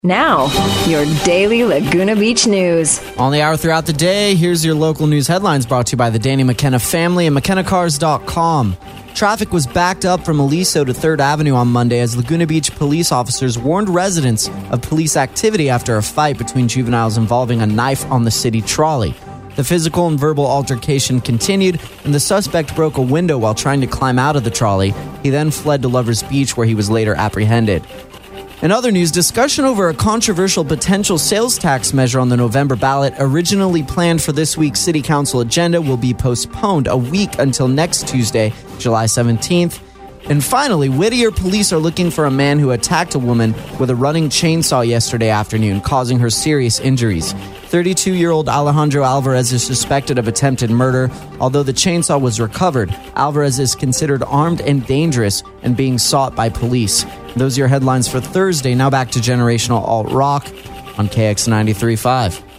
Now, your daily Laguna Beach news. On the hour throughout the day, here's your local news headlines brought to you by the Danny McKenna family and McKennaCars.com. Traffic was backed up from Aliso to 3rd Avenue on Monday as Laguna Beach police officers warned residents of police activity after a fight between juveniles involving a knife on the city trolley. The physical and verbal altercation continued, and the suspect broke a window while trying to climb out of the trolley. He then fled to Lovers Beach, where he was later apprehended. In other news, discussion over a controversial potential sales tax measure on the November ballot, originally planned for this week's City Council agenda, will be postponed a week until next Tuesday, July 17th. And finally, Whittier police are looking for a man who attacked a woman with a running chainsaw yesterday afternoon, causing her serious injuries. 32-year-old Alejandro Alvarez is suspected of attempted murder. Although the chainsaw was recovered, Alvarez is considered armed and dangerous and being sought by police. Those are your headlines for Thursday. Now back to Generational Alt Rock on KX 93.5.